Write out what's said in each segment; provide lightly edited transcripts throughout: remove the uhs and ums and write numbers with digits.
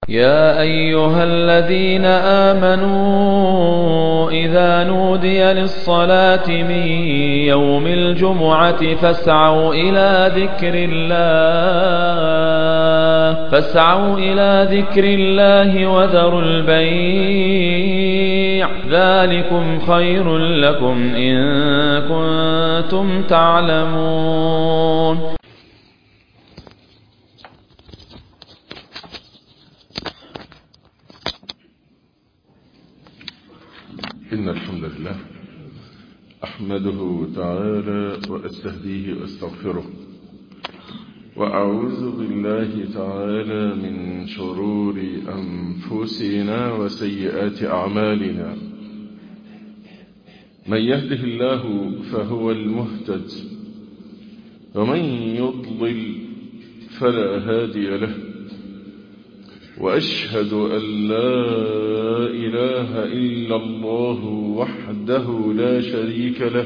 يا أيها الذين آمنوا إذا نودي للصلاة من يوم الجمعة فاسعوا إلى ذكر الله وذروا البيع ذلكم خير لكم إن كنتم تعلمون. إن الحمد لله أحمده تعالى وأستهديه وأستغفره، وأعوذ بالله تعالى من شرور أنفسنا وسيئات أعمالنا. من يهده الله فهو المهتد، ومن يضلل فلا هادي له، وأشهد أن لا إله إلا الله وحده لا شريك له،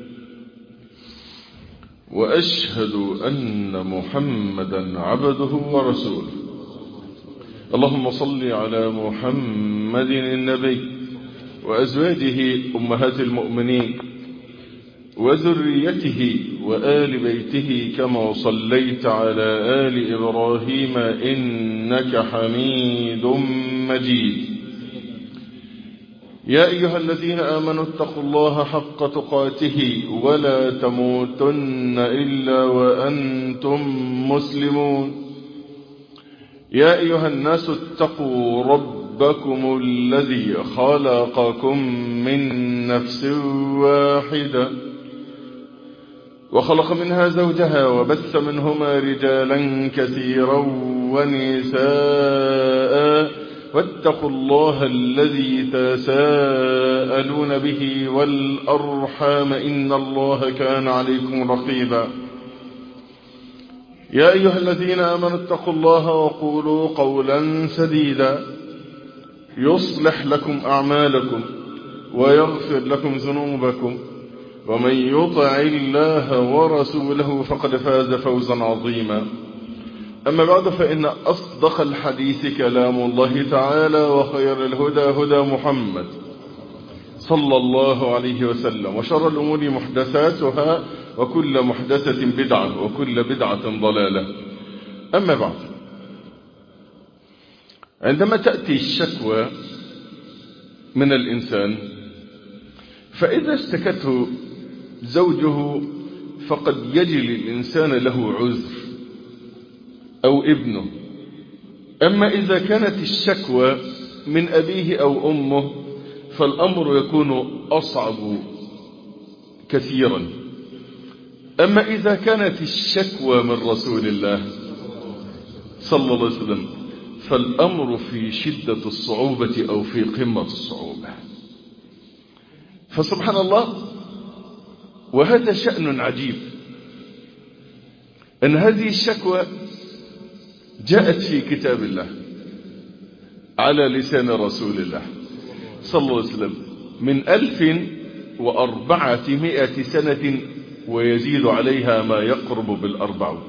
وأشهد أن محمدا عبده ورسوله. اللهم صل على محمد النبي وأزواجه أمهات المؤمنين وذريته وآل بيته كما صليت على آل إبراهيم إنك حميد مجيد. يا أيها الذين آمنوا اتقوا الله حق تقاته ولا تموتن إلا وأنتم مسلمون. يا أيها الناس اتقوا ربكم الذي خلقكم من نفس واحدة وخلق منها زوجها وبث منهما رجالا كثيرا ونساء، واتقوا الله الذي تساءلون به والأرحام إن الله كان عليكم رقيبا. يا أيها الذين آمنوا اتقوا الله وقولوا قولا سديدا يصلح لكم أعمالكم ويغفر لكم ذنوبكم، ومن يطع الله ورسوله فقد فاز فوزا عظيما. أما بعد، فإن أصدق الحديث كلام الله تعالى، وخير الهدى هدى محمد صلى الله عليه وسلم، وشر الأمور محدثاتها، وكل محدثة بدعة، وكل بدعة ضلالة. أما بعد، عندما تأتي الشكوى من الإنسان فإذا اشتكته زوجه فقد يجري الإنسان له عذر أو ابنه. أما إذا كانت الشكوى من أبيه أو أمه فالأمر يكون أصعب كثيرا. أما إذا كانت الشكوى من رسول الله صلى الله عليه وسلم فالأمر في شدة الصعوبة أو في قمة الصعوبة. فسبحان الله، وهذا شأن عجيب أن هذه الشكوى جاءت في كتاب الله على لسان رسول الله صلى الله عليه وسلم من 1400 سنة ويزيد عليها ما يقرب بالأربع،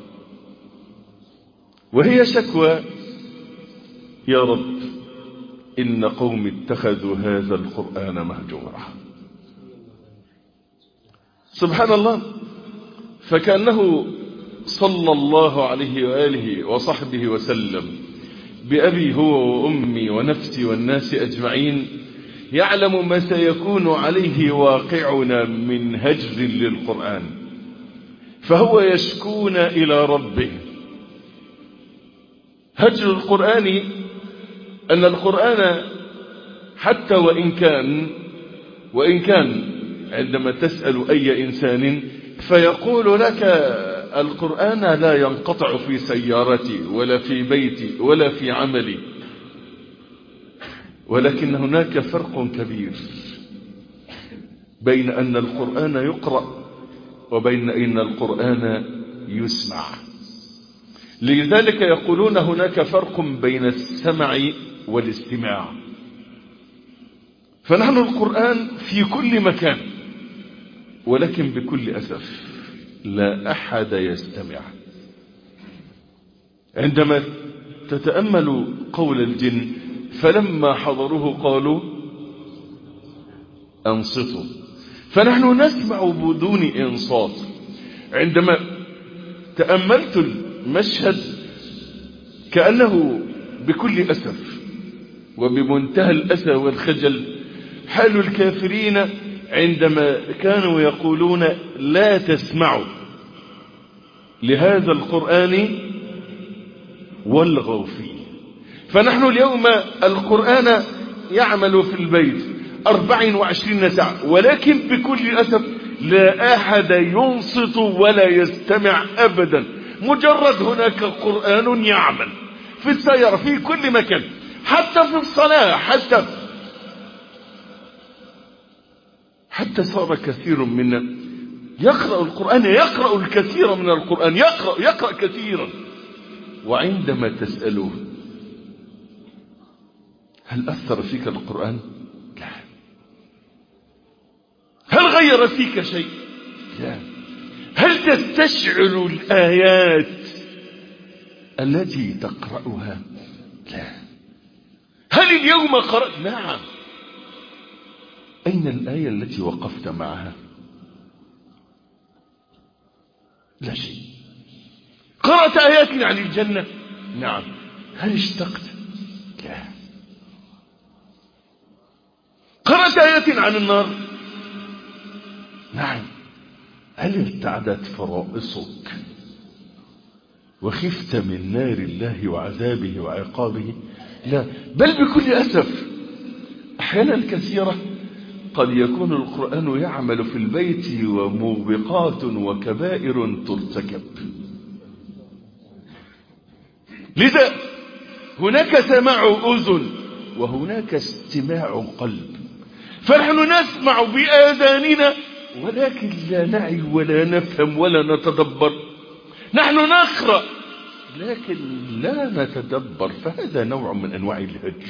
وهي شكوى: يا رب إن قوم اتخذوا هذا القرآن مهجورا. سبحان الله، فكأنه صلى الله عليه وآله وصحبه وسلم بأبي هو وأمي ونفسي والناس أجمعين يعلم ما سيكون عليه واقعنا من هجر للقرآن، فهو يشكونا إلى ربه. هجر القرآن أن القرآن حتى وإن كان عندما تسأل أي إنسان فيقول لك القرآن لا ينقطع في سيارتي ولا في بيتي ولا في عملي، ولكن هناك فرق كبير بين أن القرآن يقرأ وبين أن القرآن يسمع. لذلك يقولون هناك فرق بين السمع والاستماع. فنحن القرآن في كل مكان، ولكن بكل أسف لا أحد يستمع. عندما تتأمل قول الجن فلما حضروه قالوا أنصتوا، فنحن نسمع بدون إنصات. عندما تأملت المشهد كأنه بكل أسف وبمنتهى الأسى والخجل حال الكافرين عندما كانوا يقولون لا تسمعوا لهذا القرآن والغوا فيه. فنحن اليوم القرآن يعمل في البيت 24 ساعة، ولكن بكل أسف لا أحد ينصت ولا يستمع أبدا. مجرد هناك قرآن يعمل في السيارة في كل مكان، حتى في الصلاة، حتى صار كثير منا يقرأ القرآن، يقرأ الكثير من القرآن، يقرأ كثيرا، وعندما تسألوه هل أثر فيك القرآن؟ لا. هل غير فيك شيء؟ لا. هل تستشعر الآيات التي تقرأها؟ لا. هل اليوم قرأت؟ نعم. أين الآية التي وقفت معها؟ لا شيء. قرأت آيات عن الجنة؟ نعم. هل اشتقت؟ لا. قرأت آيات عن النار؟ نعم. هل ارتعدت فرائصك وخفت من نار الله وعذابه وعقابه؟ لا. بل بكل أسف أحيانا كثيرة قد يكون القرآن يعمل في البيت وموبقات وكبائر ترتكب. لذا هناك سماع أذن وهناك استماع قلب. فنحن نسمع بآذاننا ولكن لا نعي ولا نفهم ولا نتدبر. نحن نقرأ لكن لا نتدبر، فهذا نوع من أنواع الهجر.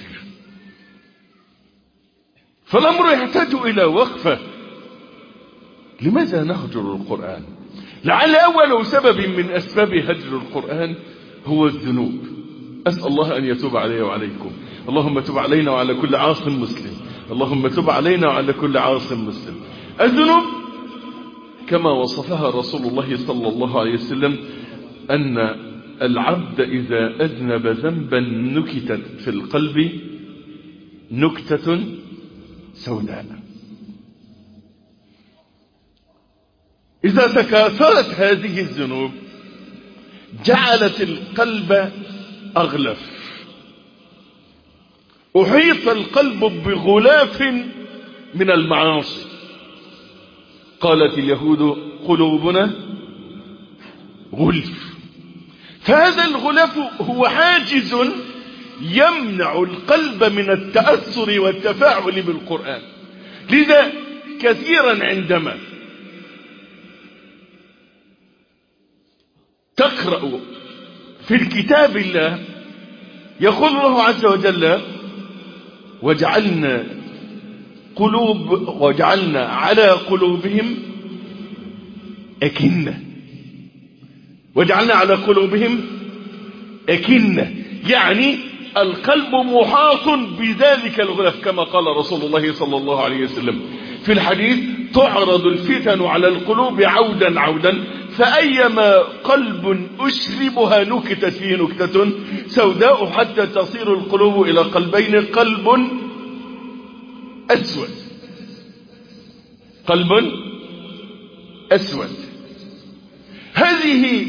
فالأمر يحتاج إلى وقفة. لماذا نهجر القرآن؟ لعل أول سبب من أسباب هجر القرآن هو الذنوب. أسأل الله أن يتوب علي وعليكم. اللهم تب علينا وعلى كل عاص مسلم. اللهم تب علينا وعلى كل عاص مسلم. الذنوب كما وصفها رسول الله صلى الله عليه وسلم أن العبد إذا أذنب ذنبا نكتت في القلب نكتة سوداء. إذا تكاثرت هذه الذنوب جعلت القلب أغلف، أحيط القلب بغلاف من المعاصي. قالت اليهود قلوبنا غلف. فهذا الغلاف هو حاجز يمنع القلب من التأثر والتفاعل بالقرآن. لذا كثيرا عندما تقرأ في الكتاب الله يقول الله عز وجل وجعلنا على قلوبهم أكنة. وجعلنا على قلوبهم أكنة يعني القلب محاط بذلك الغلاف، كما قال رسول الله صلى الله عليه وسلم في الحديث: تعرض الفتن على القلوب عودا عودا، فأيما قلب أشربها نكتت فيه نكتة سوداء حتى تصير القلوب إلى قلبين: قلب أسود، قلب أسود. هذه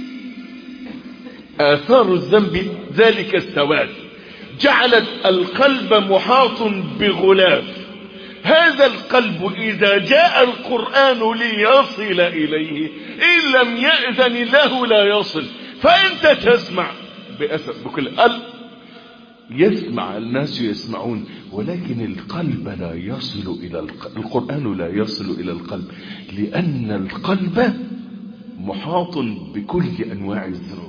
آثار الذنب، ذلك السواد جعلت القلب محاط بغلاف. هذا القلب إذا جاء القرآن ليصل إليه إن لم يأذن له لا يصل. فأنت تسمع بأسف بكل قلب، يسمع الناس يسمعون، ولكن القلب لا يصل إلى القرآن لا يصل إلى القلب، لأن القلب محاط بكل أنواع الذنوب.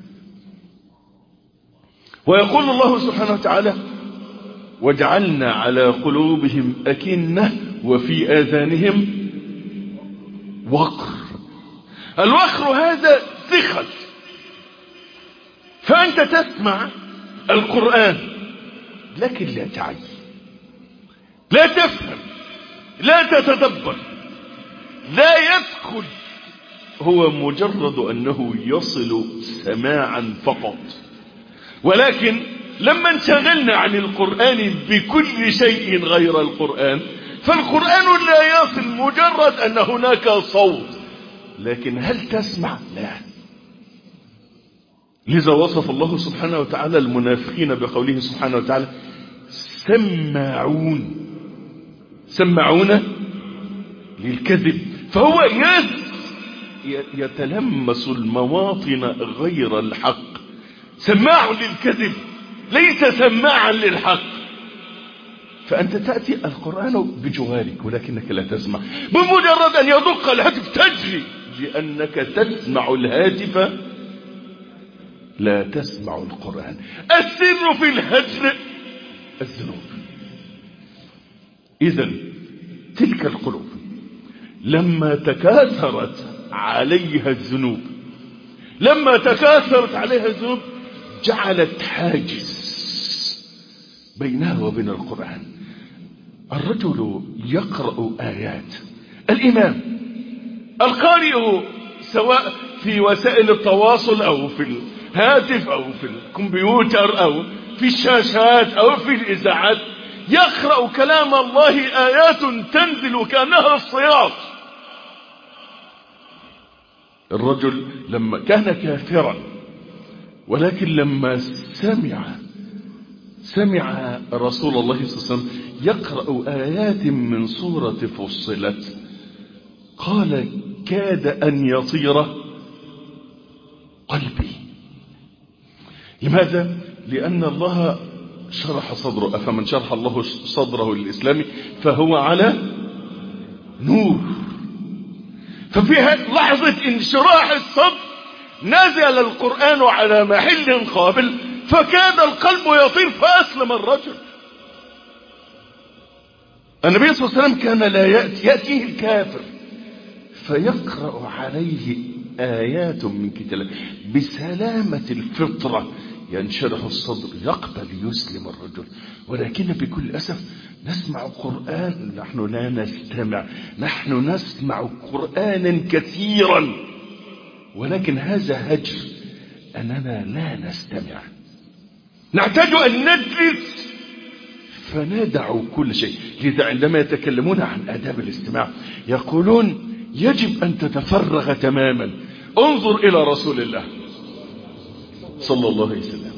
ويقول الله سبحانه وتعالى: وجعلنا على قلوبهم أكنة وفي آذانهم وقر. الوقر هذا ثقل، فأنت تسمع القرآن لكن لا تعي، لا تفهم، لا تتدبر، لا يدخل، هو مجرد أنه يصل سماعا فقط. ولكن لما انشغلنا عن القرآن بكل شيء غير القرآن، فالقرآن لا يصل، مجرد أن هناك صوت، لكن هل تسمع؟ لا. لذا وصف الله سبحانه وتعالى المنافقين بقوله سبحانه وتعالى سماعون للكذب. فهو يتلمس المواطن غير الحق، سماع للكذب ليس سماعا للحق. فأنت تأتي القرآن بجوارك ولكنك لا تسمع، بمجرد أن يدق الهاتف تجري، لأنك تسمع الهاتف لا تسمع القرآن. السر في الهجر الذنوب. إذن تلك القلوب لما تكاثرت عليها الذنوب، جعلت حاجز بينها وبين القرآن. الرجل يقرأ آيات، الإمام القارئ سواء في وسائل التواصل أو في الهاتف أو في الكمبيوتر أو في الشاشات أو في الإذاعات، يقرأ كلام الله، آيات تنزل كأنها الصياط. الرجل لما كان كافرا، ولكن لما سمع رسول الله صلى الله عليه وسلم يقرأ آيات من سورة فصلت، قال كاد أن يطير قلبي. لماذا؟ لأن الله شرح صدره، أفمن شرح الله صدره للإسلام فهو على نور. ففيها لحظة انشراح الصدر نزل القرآن على محل قابل، فكاد القلب يطير فأسلم الرجل. النبي صلى الله عليه وسلم كان لا يأتيه الكافر فيقرأ عليه آيات من كتاب بسلامة الفطرة، ينشرح الصدر، يقبل، يسلم الرجل. ولكن بكل أسف نسمع قرآن، نحن لا نستمع، نحن نسمع قرآنا كثيرا، ولكن هذا هجر أننا لا نستمع. نحتاج أن نجلس فندع كل شيء. لذا عندما يتكلمون عن آداب الاستماع يقولون يجب أن تتفرغ تماما. انظر إلى رسول الله صلى الله عليه وسلم،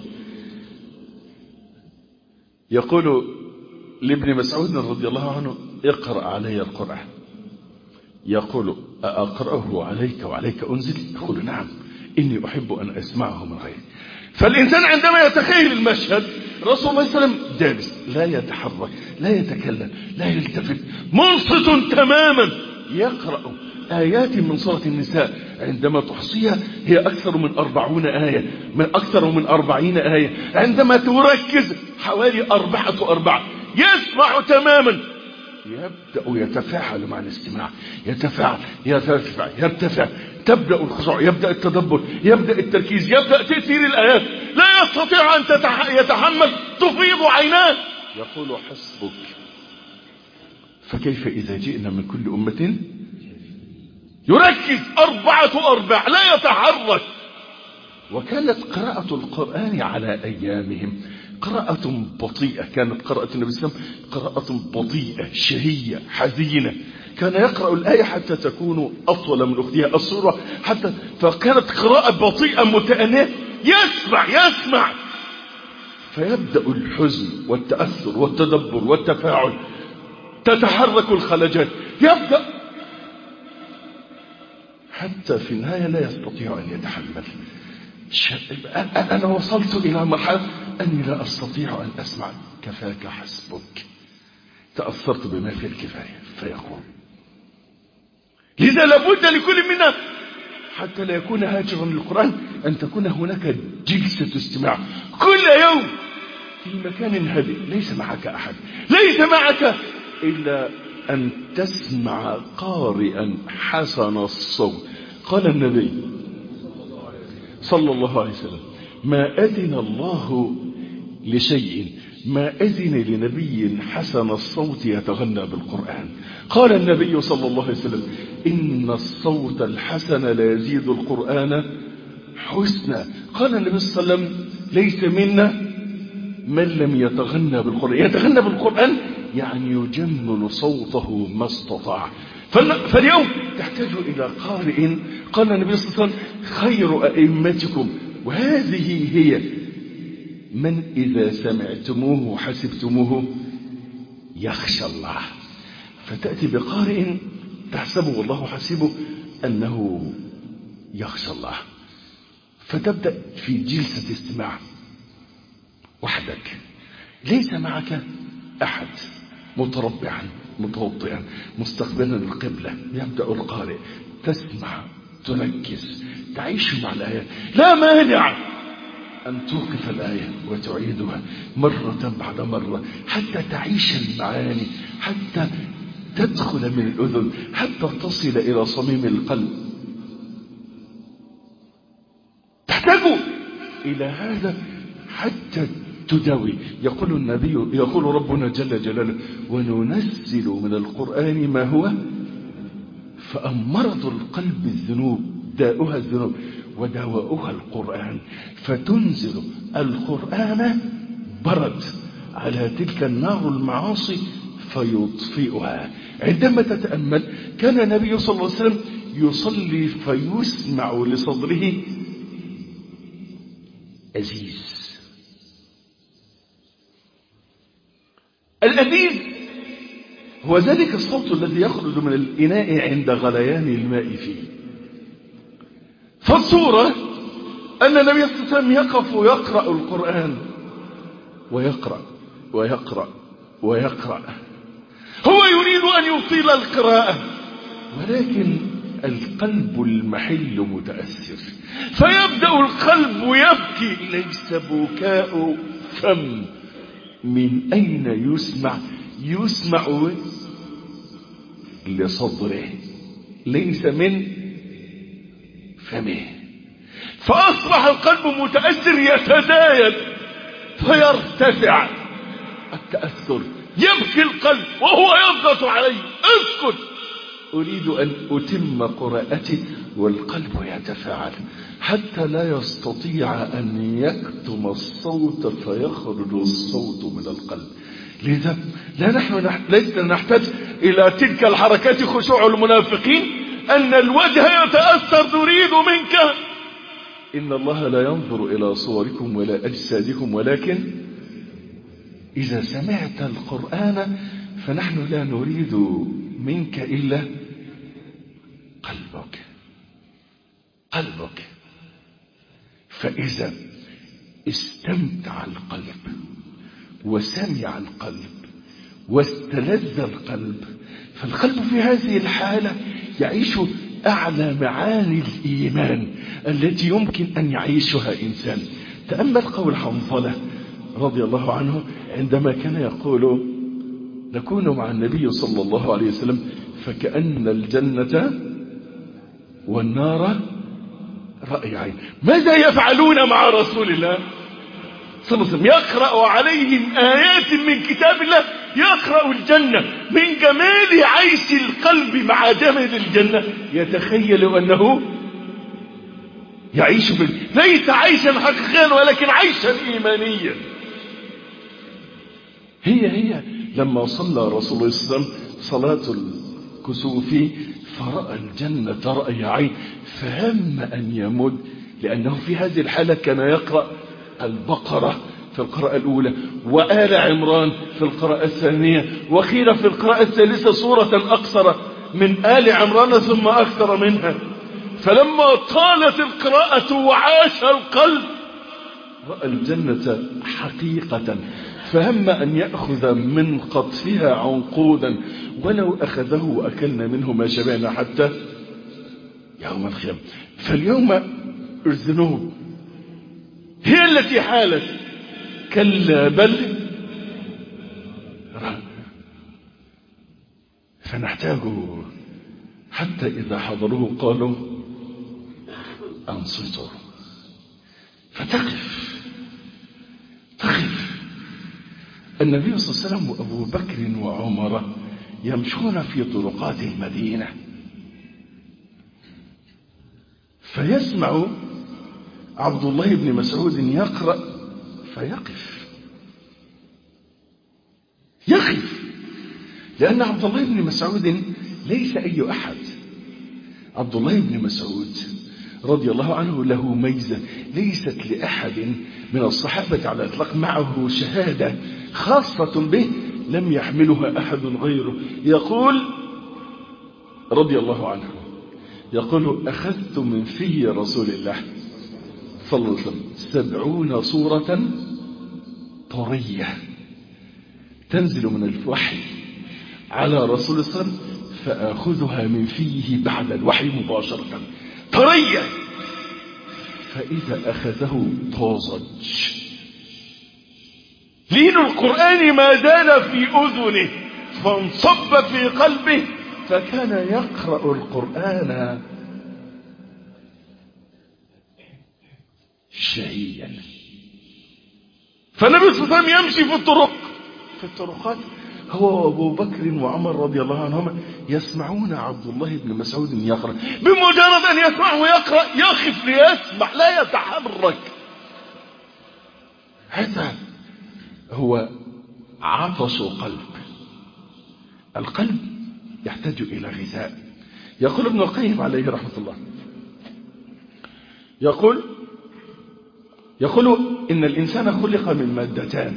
يقول لابن مسعود رضي الله عنه اقرأ علي القرآن، يقول أقرأه عليك وعليك أنزل؟ يقول نعم، إني أحب أن أسمعه من غيري. فالإنسان عندما يتخيل المشهد، رسول الله صلى الله عليه وسلم جالس لا يتحرك، لا يتكلم، لا يلتفت، منصت تماما، يقرأ آيات من سورة النساء. عندما تحصيها هي أكثر من 40 آية، أكثر من 40 آية. عندما تركز حوالي 4 يسمع تماما، يبدأ يتفاعل مع الاستماع، يرتفع، تبدأ الخشوع، يبدأ التدبر، يبدأ التركيز، يبدأ تأثير الآيات، لا يستطيع أن يتحمل، تفيض عيناه، يقول حسبك. فكيف إذا جئنا من كل أمة؟ يركز 4 لا يتحرك. وكانت قراءة القرآن على أيامهم قراءة بطيئة، كانت قراءة النبي صلى الله عليه وسلم قراءة بطيئة شهية حزينة. كان يقرأ الآية حتى تكون أطول من أختها السورة، فكانت قراءة بطيئة متأنية، يسمع فيبدأ الحزن والتأثر والتدبر والتفاعل، تتحرك الخلجات، يبدأ حتى في النهاية لا يستطيع أن يتحمل. أنا وصلت إلى مرحلة أني لا أستطيع أن أسمع، كفاك حسبك، تأثرت بما في الكفاية. فيقول لذا لابد لكل منا حتى لا يكون هاجرا للقرآن أن تكون هناك جلسة استماع كل يوم في مكان هادئ، ليس معك أحد، ليس معك إلا أن تسمع قارئا حسن الصوت. قال النبي صلى الله عليه وسلم ما أذن الله لشيء، ما أذن لنبي حسن الصوت يتغنى بالقرآن. قال النبي صلى الله عليه وسلم: إن الصوت الحسن لا يزيد القرآن حسنا. قال النبي صلى الله عليه وسلم: ليس منا من لم يتغنى بالقرآن. يتغنى بالقرآن يعني يجمل صوته ما استطاع. فاليوم تحتاج إلى قارئ. قال النبي صلى الله عليه وسلم: خير أئمتكم، وهذه هي من إذا سمعتموه حسبتموه يخشى الله. فتأتي بقارئ تحسبه الله حسبه أنه يخشى الله، فتبدأ في جلسة استماع وحدك، ليس معك أحد، متربعا متوضئا مستقبلا القبلة. يبدأ القارئ، تسمع، تركز، تعيش مع الآية. لا مانع أن توقف الآية وتعيدها مرة بعد مرة حتى تعيش المعاني، حتى تدخل من الأذن، حتى تصل إلى صميم القلب. تحتاج إلى هذا حتى تداوي. يقول النبي، يقول ربنا جل جلاله: وننزل من القرآن ما هو، فأمرض القلب الذنوب، داؤها الذنوب ودواؤها القرآن. فتنزل القرآن برد على تلك النار المعاصي فيطفئها. عندما تتأمل، كان النبي صلى الله عليه وسلم يصلي فيسمع لصدره أزيز. الأزيز هو ذلك الصوت الذي يخرج من الإناء عند غليان الماء فيه. فالصورة أن النبي صلى الله عليه وسلم يقف ويقرأ القرآن، ويقرأ ويقرأ ويقرأ. هو يريد أن يطيل القراءة، ولكن القلب المحل متأثر، فيبدأ القلب يبكي. ليس بكاء فم. من أين يسمع؟ يسمع لصدره، ليس من فمه. فأصبح القلب متأثر، يتزايد فيرتفع التأثر، يبكي القلب وهو يضغط عليه: اسكت، أريد أن أتم قراءتي. والقلب يتفاعل حتى لا يستطيع أن يكتم الصوت فيخرج الصوت من القلب. لذا لسنا نحتاج إلى تلك الحركات خشوع المنافقين، أن الوجه يتأثر: نريد منك. إن الله لا ينظر إلى صوركم ولا أجسادكم، ولكن إذا سمعت القرآن فنحن لا نريد منك إلا قلبك. فإذا استمتع القلب وسمع القلب واستلذ القلب، فالقلب في هذه الحالة يعيش أعلى معاني الإيمان التي يمكن أن يعيشها إنسان. تأمل قول حنظلة رضي الله عنه عندما كان يقول: نكون مع النبي صلى الله عليه وسلم فكأن الجنة والنار رأي عين. ماذا يفعلون مع رسول الله صلى الله عليه وسلم؟ يقرأ عليهم آيات من كتاب الله، يقرأ الجنة. من جمال عيش القلب مع جمال الجنة يتخيل أنه يعيش ليس عيشا حقيقيا ولكن عيشا إيمانيا. هي لما صلى رسول الله صلى الله عليه وسلم صلاة الكسوف فرأى الجنة رأي عين، فهم أن يمد، لأنه في هذه الحالة كان يقرأ البقرة في القراءة الأولى وآل عمران في القراءة الثانية، وقيل في القراءة الثالثة سورة أقصر من آل عمران ثم أكثر منها. فلما طالت القراءة وعاش القلب رأى الجنة حقيقة، فهم أن يأخذ من قطفها عنقودا، ولو أخذه أكلنا منه ما شبعنا حتى يوم القيامة. فاليوم الذنوب هي التي حالت، كلا بل فنحتاج حتى إذا حضروه قالوا أنصتوا فتقف النبي صلى الله عليه وسلم وأبو بكر وعمر يمشون في طرقات المدينة، فيسمع عبد الله بن مسعود يقرأ فيقف، لأن عبد الله بن مسعود ليس أي أحد. عبد الله بن مسعود رضي الله عنه له ميزة ليست لأحد من الصحابة على الإطلاق، معه شهادة خاصة به لم يحملها أحد غيره. يقول رضي الله عنه، يقول أخذت من في رسول الله صلى الله عليه وسلم 70 سورة طرية تنزل من الوحي على رسول الله صلى الله عليه وسلم فأخذها من فيه بعد الوحي مباشرة طرية، فإذا أخذه طازج. لين القرآن ما زال في أذنه فانصب في قلبه، فكان يقرأ القرآن شهيا. فالنبي صلى الله عليه وسلم يمشي في الطرقات هو وابو بكر وعمر رضي الله عنهما يسمعون عبد الله بن مسعود يقرأ، بمجرد أن يسمعه يقرأ يخف ليسمع لا يتحرك. هذا هو عطش القلب يحتاج إلى غذاء. يقول ابن القيم عليه رحمة الله، يقول إن الإنسان خلق من مادتان،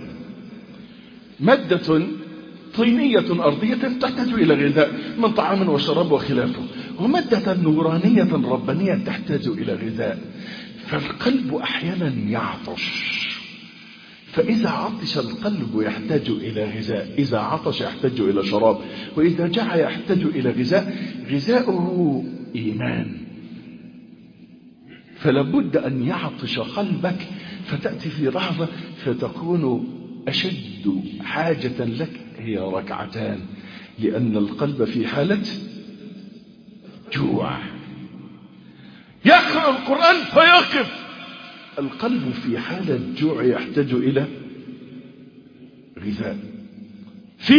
مادة طينية أرضية تحتاج إلى غذاء من طعام وشراب وخلافه، ومادة نورانية ربانية تحتاج إلى غذاء. فالقلب أحيانا يعطش، فإذا عطش القلب يحتاج إلى غذاء، إذا عطش يحتاج إلى شراب، وإذا جاع يحتاج إلى غذاء، غذاؤه إيمان. فلابد أن يعطش قلبك، فتأتي في لحظة فتكون أشد حاجة لك هي ركعتان، لأن القلب في حالة جوع. يقرأ القرآن فيقف. القلب في حالة جوع يحتاج إلى غذاء، في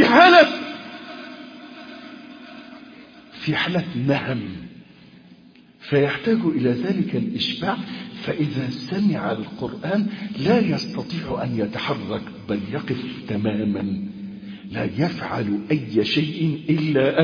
حالة نهم فيحتاج إلى ذلك الإشباع. فإذا سمع القرآن لا يستطيع أن يتحرك، بل يقف تماما لا يفعل أي شيء إلا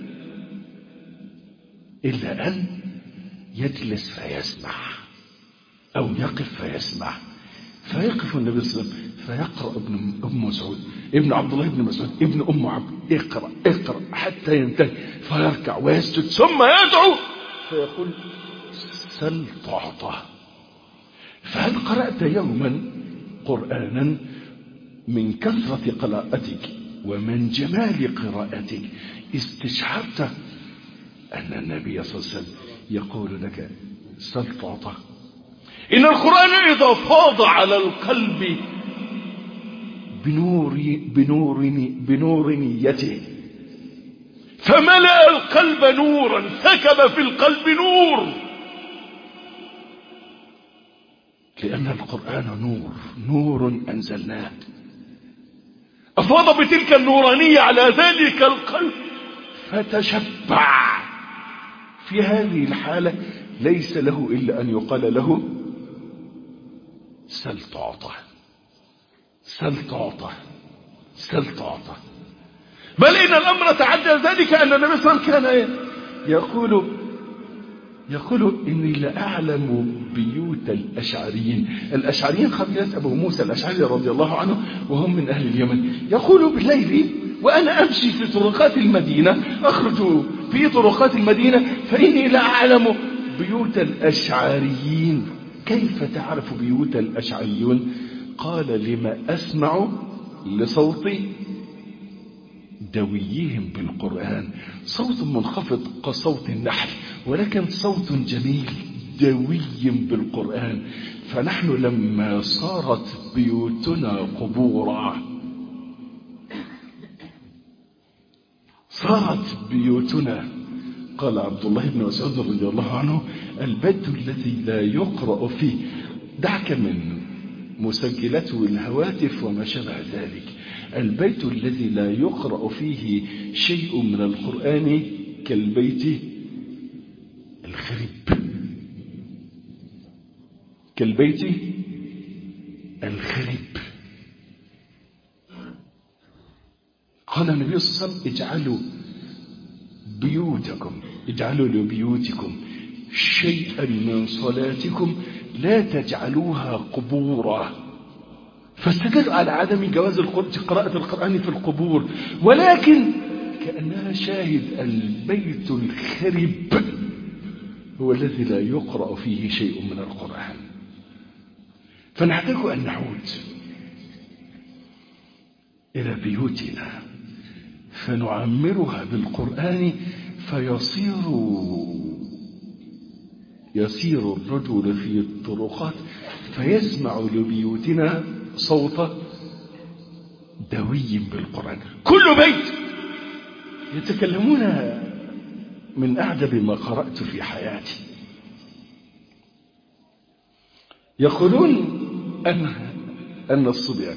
أن يجلس فيسمع أو يقف فيسمع. فيقف النبي صلى الله عليه وسلم فيقرأ ابن مسعود ابن عبد الله بن مسعود ابن أم عبد اقرأ حتى ينتهي، فيركع ويسجد ثم يدعو فيقول سل تعطى. فهل قرأت يوما قرآنا من كثرة قراءتك ومن جمال قراءتك استشعرت أن النبي صلى الله عليه وسلم يقول لك سل تعطى؟ إن القرآن إذا فاض على القلب بنور نيته فملأ القلب نورا، سكب في القلب نور، لأن القرآن نور أنزلناه، أفاض بتلك النورانية على ذلك القلب فتشبع. في هذه الحالة ليس له إلا أن يقال له سل تعطى، سل تعطى، سل تعطى. بل إن الأمر تعدى ذلك أن النبي صلى الله عليه وسلم كان يقول إني لأعلم بيوت الأشعريين قبيلة أبو موسى الأشعري رضي الله عنه، وهم من أهل اليمن. يقول بالليل وأنا أمشي في طرقات المدينة، أخرج في طرقات المدينة فإني لأعلم بيوت الأشعريين. كيف تعرف بيوت الأشعريون؟ قال لما أسمع لصوت دويهم بالقرآن، صوت منخفض كصوت النحل، ولكن صوت جميل دوي بالقرآن. فنحن لما صارت بيوتنا قبورا، صارت بيوتنا، قال عبد الله بن مسعود رضي الله عنه البيت الذي لا يقرأ فيه دعك من مسجلات الهواتف وما شابه ذلك. البيت الذي لا يقرأ فيه شيء من القرآن كالبيت الخرب، كالبيت الخرب. قال النبي صلى الله عليه وسلم اجعلوا لبيوتكم شيئا من صلاتكم لا تجعلوها قبورا. فاستدلوا على عدم جواز قراءة القرآن في القبور، ولكن كأنها شاهد البيت الخرب هو الذي لا يقرأ فيه شيء من القرآن. فنحتاج أن نعود إلى بيوتنا فنعمرها بالقرآن، يسير الرجل في الطرقات فيسمع لبيوتنا صوت دوي بالقرآن. كل بيت يتكلمون من أعجب ما قرأت في حياتي. يقولون أن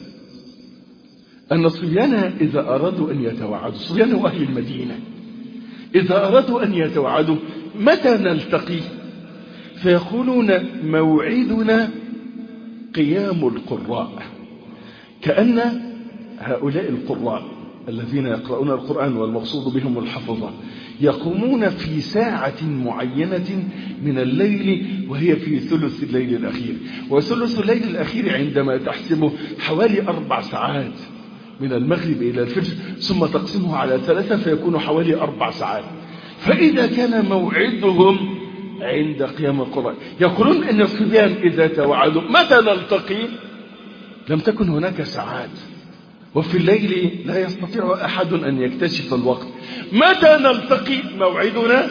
الصبيان إذا أرادوا أن يتوعدوا، الصبيان وأهل المدينة إذا أرادوا أن يتوعدوا متى نلتقي؟ فيقولون موعدنا قيام القراء. كأن هؤلاء القراء الذين يقرؤون القرآن والمقصود بهم الحفظة يقومون في ساعة معينة من الليل، وهي في ثلث الليل الأخير. وثلث الليل الأخير عندما تحسبه حوالي 4 ساعات من المغرب إلى الفجر، ثم تقسمه على 3 فيكون حوالي 4 ساعات. فإذا كان موعدهم عند قيام القرآن، يقولون أن الصبيان إذا توعدوا متى نلتقي؟ لم تكن هناك ساعات، وفي الليل لا يستطيع أحد أن يكتشف الوقت. متى نلتقي؟ موعدنا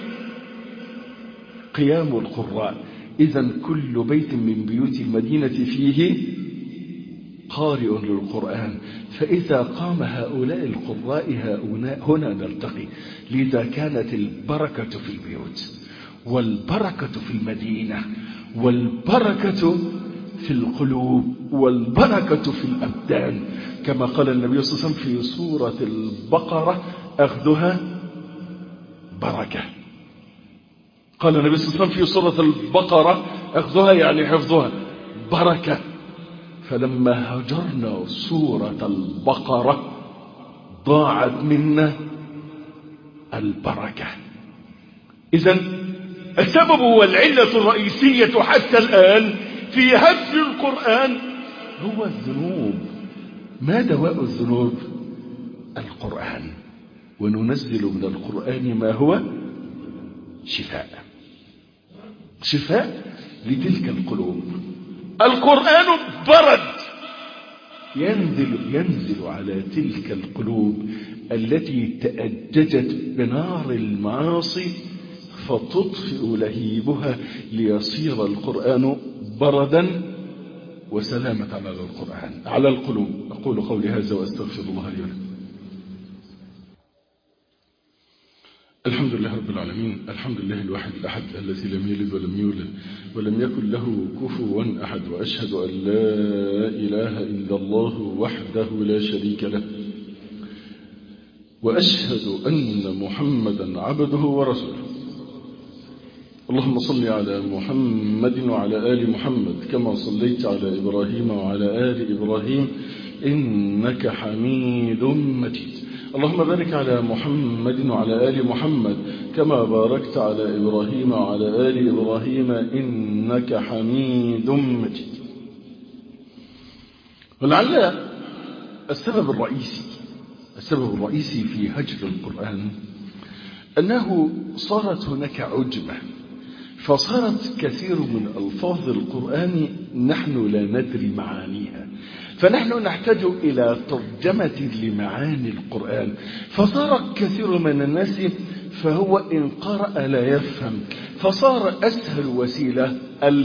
قيام القراء. إذن كل بيت من بيوت المدينة فيه قارئ للقرآن، فإذا قام هؤلاء القراء هنا نلتقي. لذا كانت البركة في البيوت، والبركة في المدينة، والبركة في القلوب، والبركة في الأبدان، كما قال النبي صلى الله عليه وسلم في سورة البقرة أخذها بركة. قال النبي صلى الله عليه وسلم في سورة البقرة أخذها يعني حفظها بركة. فلما هجرنا سورة البقرة ضاعت منا البركة. إذن السبب والعلة الرئيسية حتى الآن في هجر القرآن هو الذنوب. ما دواء الذنوب؟ القرآن. وننزل من القرآن ما هو شفاء لتلك القلوب. القرآن برد ينزل على تلك القلوب التي تأججت بنار المعاصي فتطفئ لهيبها ليصير القرآن بردا وسلامة على القلوب. أقول قولي هذا وأستغفر الله لي ولكم. الحمد لله رب العالمين، الحمد لله الواحد الأحد الذي لم يلد ولم يولد ولم يكن له كفوا أحد، وأشهد أن لا إله إلا الله وحده لا شريك له، وأشهد أن محمدا عبده ورسوله. اللهم صل على محمد وعلى آل محمد كما صليت على إبراهيم وعلى آل إبراهيم إنك حميد مجيد. اللهم بارك على محمد وعلى آل محمد كما باركت على إبراهيم وعلى آل إبراهيم إنك حميد مجيد. ولعل السبب الرئيسي في هجر القرآن أنه صارت هناك عجمة، فصارت كثير من ألفاظ القرآن نحن لا ندري معانيها، فنحن نحتاج إلى ترجمة لمعاني القرآن. فصار كثير من الناس فهو إن قرأ لا يفهم، فصار أسهل وسيلة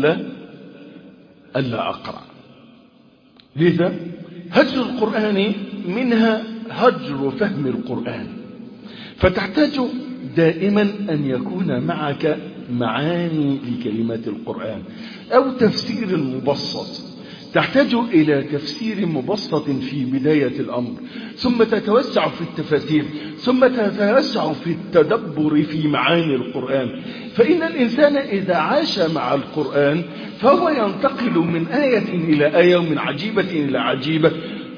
ألا أقرأ. لذا هجر القرآن منها هجر فهم القرآن، فتحتاج دائما أن يكون معك معاني لكلمات القرآن، أو تفسير مبسط، تحتاج إلى تفسير مبسط في بداية الأمر، ثم تتوسع في التفاسير، ثم تتوسع في التدبر في معاني القرآن. فإن الإنسان إذا عاش مع القرآن فهو ينتقل من آية إلى آية ومن عجيبة إلى عجيبة.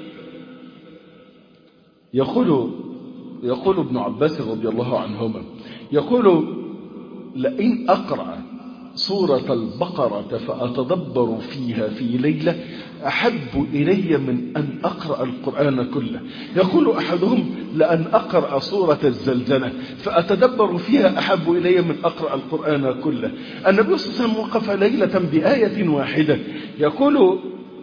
يقول ابن عباس رضي الله عنهما، يقول: لئن أقرأ سورة البقرة فأتدبر فيها في ليلة أحب إلي من أن أقرأ القرآن كله. يقول أحدهم: لأن أقرأ سورة الزلزلة فأتدبر فيها أحب إلي من أقرأ القرآن كله. النبي صلى الله عليه وسلم وقف ليلة بآية واحدة. يقول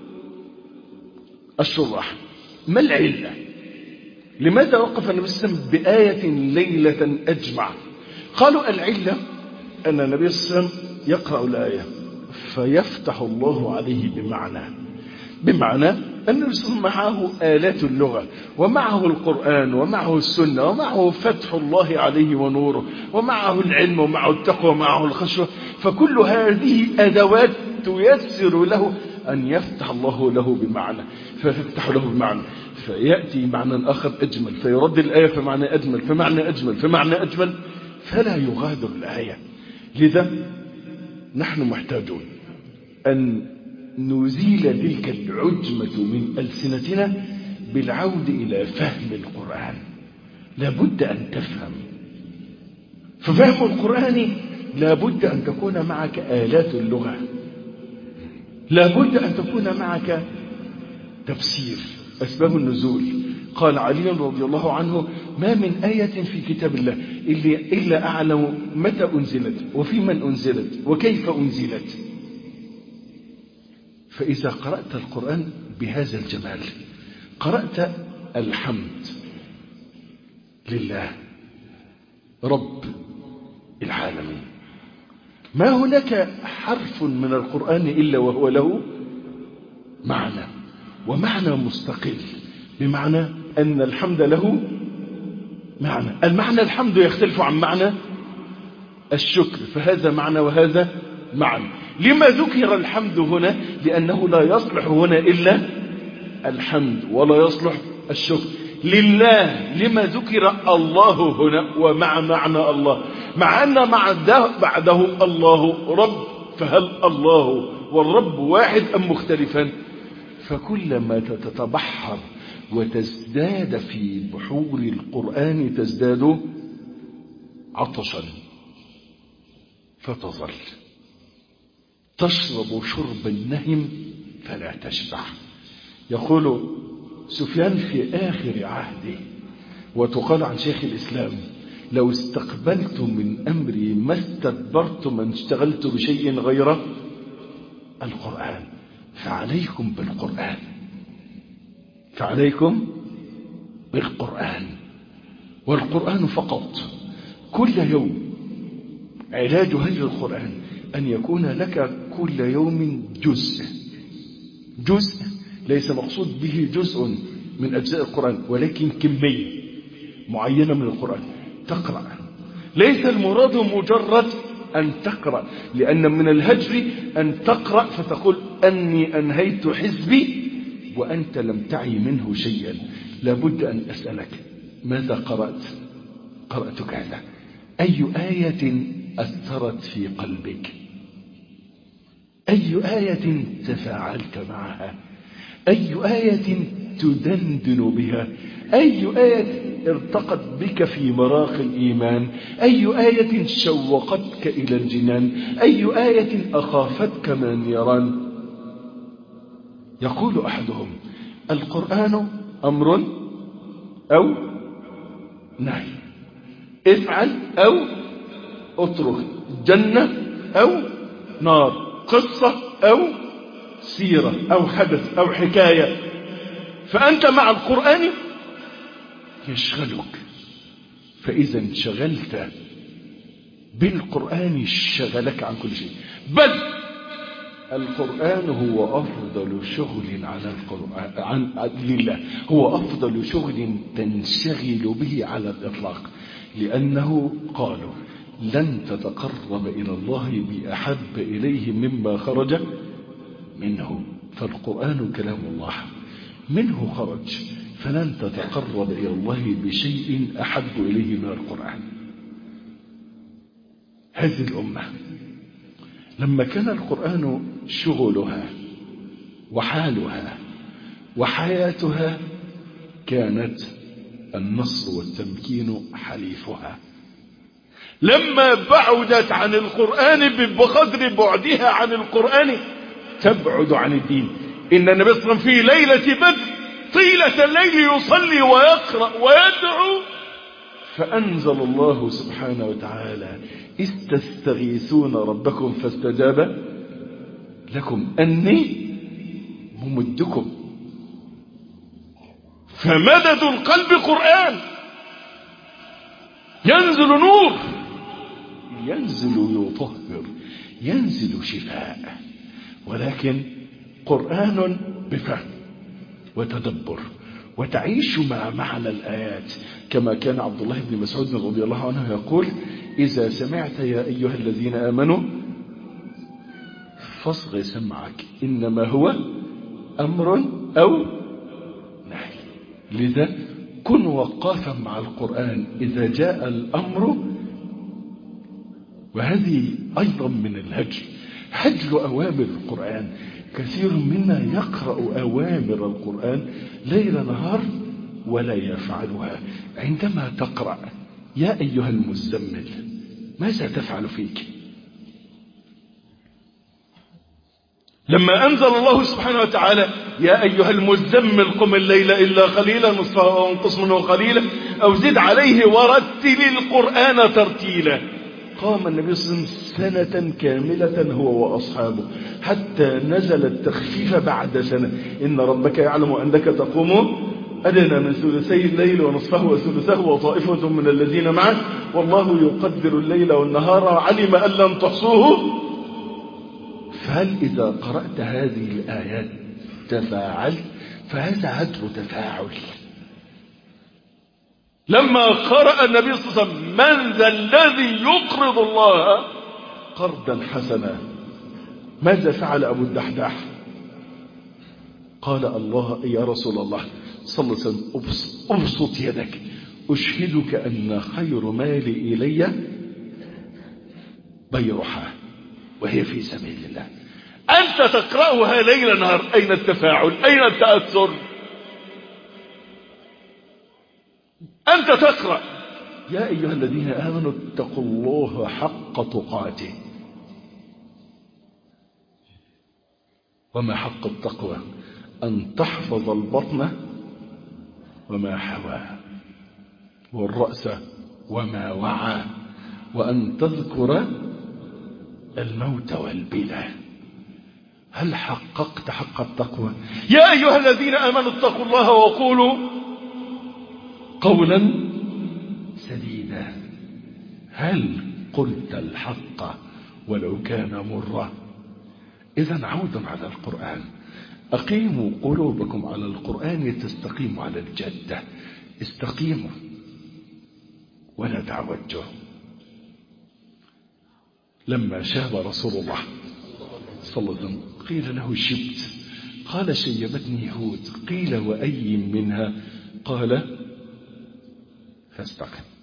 الشراح: ما العلة؟ لماذا وقف النبي صلى الله عليه وسلم بآية ليلة أجمع؟ قالوا: العلة أن النبي صلى الله عليه وسلم يقرأ الآية فيفتح الله عليه بمعنى أن النبي صلى الله عليه وسلم معه آلات اللغة، ومعه القرآن، ومعه السنة، ومعه فتح الله عليه ونوره، ومعه العلم، ومعه التقوى، ومعه الخشوة. فكل هذه أدوات تيسر له أن يفتح الله له بمعنى، فيفتح له بمعنى، فيأتي معنى آخر أجمل، فيرد الآية فمعنى أجمل، فمعنى أجمل، فمعنى أجمل، فلا يغادر الآية. لذا نحن محتاجون أن نزيل تلك العجمة من ألسنتنا بالعود إلى فهم القرآن. لابد أن تفهم، ففهم القرآن لابد أن تكون معك آلات اللغة، لابد أن تكون معك تفسير أسباب النزول. قال علي رضي الله عنه: ما من آية في كتاب الله إلا أعلم متى أنزلت، وفي من أنزلت، وكيف أنزلت. فإذا قرأت القرآن بهذا الجمال، قرأت الحمد لله رب العالمين. ما هناك حرف من القرآن إلا وهو له معنى، ومعنى مستقل، بمعنى أن الحمد له معنى. المعنى الحمد يختلف عن معنى الشكر، فهذا معنى وهذا معنى. لما ذكر الحمد هنا؟ لأنه لا يصلح هنا إلا الحمد، ولا يصلح الشكر. لله لما ذكر الله هنا ومع معنى الله، مع أن بعده الله رب، فهل الله والرب واحد أم مختلفان؟ فكلما تتبحر وتزداد في بحور القرآن تزداد عطشا، فتظل تشرب شرب النهم فلا تشبع. يقول سفيان في آخر عهده، وتقال عن شيخ الإسلام: لو استقبلت من أمري ما استدبرت من اشتغلت بشيء غير القرآن. فعليكم بالقرآن، فعليكم بالقرآن، والقرآن فقط. كل يوم علاج هجر القرآن أن يكون لك كل يوم جزء ليس مقصود به جزء من أجزاء القرآن، ولكن كمية معينة من القرآن تقرأ. ليس المراد مجرد أن تقرأ، لأن من الهجر أن تقرأ فتقول أني أنهيت حزبي وأنت لم تعي منه شيئا. لابد أن أسألك: ماذا قرأت؟ قرأت كذا. أي آية أثرت في قلبك؟ أي آية تفاعلت معها؟ أي آية تدندن بها؟ أي آية ارتقت بك في مراق الإيمان؟ أي آية شوقتك إلى الجنان؟ أي آية أخافتك من النيران؟ يقول أحدهم: القرآن أمر أو نهي، افعل أو اترك، جنة أو نار، قصة أو سيرة أو حدث أو حكاية. فأنت مع القرآن يشغلك، فإذا انشغلت بالقرآن شغلك عن كل شيء. بل القرآن هو أفضل شغل على القرآن لله، هو أفضل شغل تنشغل به على الإطلاق، لأنه قالوا لن تتقرب إلى الله بأحب إليه مما خرج منه. فالقرآن كلام الله منه خرج، فلن تتقرب إلى الله بشيء أحب إليه من القرآن. هذه الأمة لما كان القرآن شغلها وحالها وحياتها كانت النصر والتمكين حليفها. لما بعدت عن القرآن بقدر بعدها عن القرآن تبعد عن الدين. إن النبي صلى الله عليه وسلم في ليلة بدر طيلة الليل يصلي ويقرأ ويدعو، فأنزل الله سبحانه وتعالى إذ تستغيثون ربكم فاستجاب لكم أني ممدكم. فمدد القلب قرآن، ينزل نور، ينزل يطهر، ينزل شفاء، ولكن قرآن بفهم وتدبر وتعيش مع معنى الآيات. كما كان عبد الله بن مسعود رضي الله عنه يقول: إذا سمعت يا أيها الذين آمنوا فاصغ سمعك، إنما هو أمر أو نهي. لذا كن وقافا مع القرآن إذا جاء الأمر. وهذه أيضا من الهجر، هجر أوامر القرآن. كثير منا يقرأ أوامر القرآن ليل نهار ولا يفعلها. عندما تقرأ يا أيها المزمل ماذا تفعل فيك؟ لما أنزل الله سبحانه وتعالى يا أيها المزمل قم الليل إلا قليلا نصفه أو انقص منه قليلا أو زد عليه ورتل القرآن ترتيلا، قام النبي صلى الله عليه وسلم سنة كاملة هو وأصحابه حتى نزل التخفيف بعد سنة. إن ربك يعلم أنك تقوم أدنى من ثلثي الليل ونصفه وثلثه وطائفة من الذين معه والله يقدر الليل والنهار علم أن لن تحصوه. فهل إذا قرأت هذه الآيات تفاعل؟ فهذا هجر تفاعل. لما قرأ النبي صلى الله عليه وسلم من ذا الذي يقرض الله قرضا حسنا، ماذا فعل أبو الدحداح؟ قال الله يا رسول الله صلى الله عليه وسلم ابسط يدك أشهدك أن خير مالي إلي بيرحة وهي في سبيل الله. أنت تقرأها ليل نهار، أين التفاعل؟ أين التأثر؟ أنت تقرأ يا أيها الذين آمنوا اتقوا الله حق تقاته. وما حق التقوى؟ أن تحفظ البطن وما حوى والرأس وما وعى وأن تذكر الموت والبلى. هل حققت حق التقوى؟ يا أيها الذين آمنوا اتقوا الله وقولوا قولا سديدا. هل قلت الحق ولو كان مرا؟ إذن عودا على القرآن. أقيموا قلوبكم على القرآن تستقيموا على الجدة. استقيموا ولا تعوجوا. لما شاب رسول الله صلى الله عليه وسلم قيل له شبت، قال شيبتني هود، قيل وأي منها؟ قال فاستقم.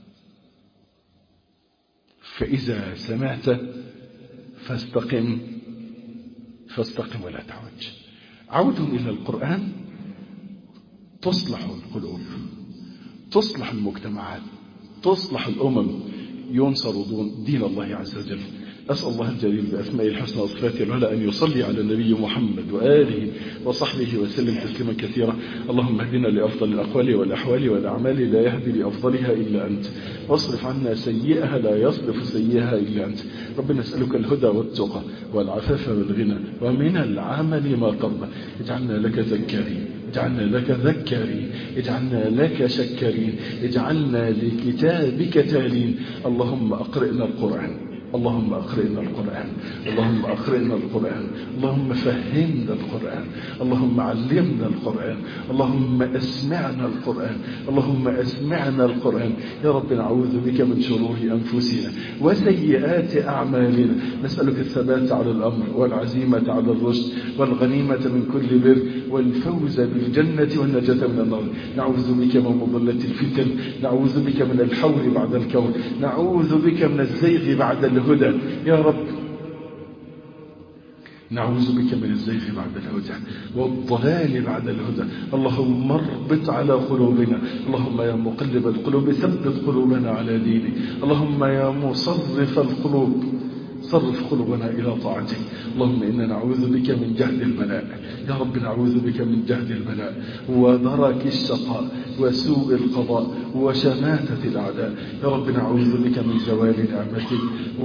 فإذا سمعت فاستقم ولا تعوج. عود إلى القرآن تصلح القلوب، تصلح المجتمعات، تصلح الأمم، ينصر دين الله عز وجل. أسأل الله الجليل بأسمائه الحسنى وصفاته العلى أن يصلي على النبي محمد وآله وصحبه وسلم تسليما كثيرا. اللهم اهدنا لأفضل الأقوال والأحوال والأعمال لا يهدي لأفضلها إلا أنت، واصرف عنا سيئها لا يصرف سيئها إلا أنت. ربنا نسألك الهدى والتقى والعفاف والغنى ومن العمل ما ترضى. اجعلنا لك ذكارين، اجعلنا لك ذكارين، اجعلنا لك شكارين، اجعلنا لكتابك تالين. اللهم أقرئنا القرآن اللهم أقرئنا القرآن، اللهم أقرئنا القرآن، اللهم فهمنا القرآن، اللهم علمنا القرآن، اللهم أسمعنا القرآن، اللهم أسمعنا القرآن. يا رب نعوذ بك من شرور أنفسنا وسيئات أعمالنا، نسألك الثبات على الأمر والعزيمة على الرشد والغنيمة من كل بر والفوز بالجنة والنجاة من النار. نعوذ بك من مضلة الفتن، نعوذ بك من الحول بعد الكون، نعوذ بك من الزيغ بعد الهدى. يا رب نعوذ بك من الزيغ بعد الهدى والضلال بعد الهدى. اللهم اربط على قلوبنا، اللهم يا مقلب القلوب ثبت قلوبنا على دينك، اللهم يا مصرف القلوب صرف قلوبنا إلى طاعتك. اللهم إنا نعوذ بك من جهد البلاء، يا رب نعوذ بك من جهد البلاء ودرك الشقاء وسوء القضاء وشماتة الأعداء. يا رب نعوذ بك من زوال نعمتك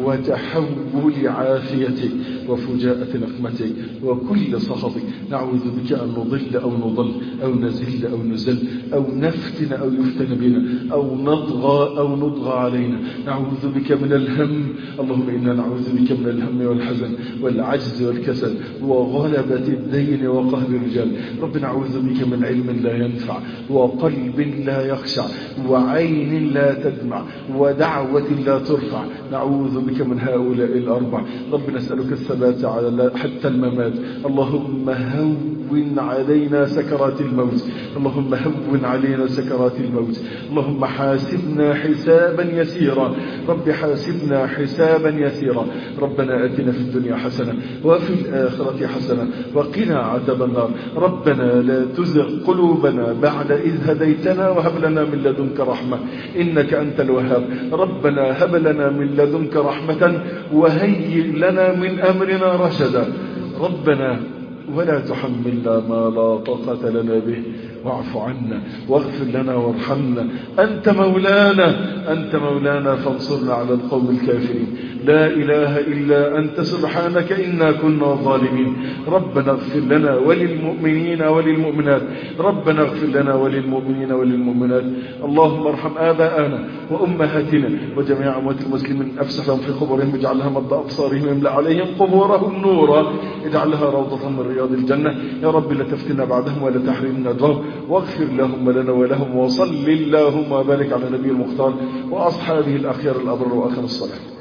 وتحول عافيتك وفجاءة نقمتك وكل سخطك. نعوذ بك أن نضل أو نضل أو نزل أو نزل أو نفتن أو يفتن بنا أو نطغى أو نطغى علينا. نعوذ بك من الهم، اللهم إنا نعوذ بك من الهم والحزن والعجز والكسل وغلبة الدين وقهر الرجال. رب نعوذ بك من علم لا ينفع وقلب لا يخشع وعين لا تدمع ودعوة لا ترفع. نعوذ بك من هؤلاء الأربع. رب نسألك الثبات على حتى الممات. اللهم هون علينا سكرات الموت، اللهم هون علينا سكرات الموت. اللهم حاسبنا حسابا يسيرا، رب حاسبنا حسابا يسيرا. ربنا آتنا في الدنيا حسنة وفي الآخرة حسنة وقنا عذاب النار. ربنا لا تزغ قلوبنا بعد إذ هديتنا وهب لنا من لدنك رحمة إنك أنت الوهاب. ربنا هب لنا من لدنك رحمة وهيئ لنا من أمرنا رشدا. ربنا ولا تحملنا ما لا طاقة لنا به واعف عنا واغفر لنا وارحمنا. أنت مولانا، أنت مولانا فانصرنا على القوم الكافرين. لا إله إلا أنت سبحانك إنا كنا ظالمين. ربنا اغفر لنا وللمؤمنين وللمؤمنات، ربنا اغفر لنا وللمؤمنين وللمؤمنات. اللهم ارحم آباءنا وأمهاتنا وجميع أموات المسلمين، أفسحهم في قبورهم، اجعلها مد أبصارهم، املأ عليهم قبورهم نورا، اجعلها روضة من رياض الجنة. يا رب لا تفتنا بعدهم ولا تحرمنا أجرهم، واغفر لهم لنا ولهم، وصل اللهم وبارك على نبي المختار وأصحابه الأخيار الأبرار وآخر الصلاة.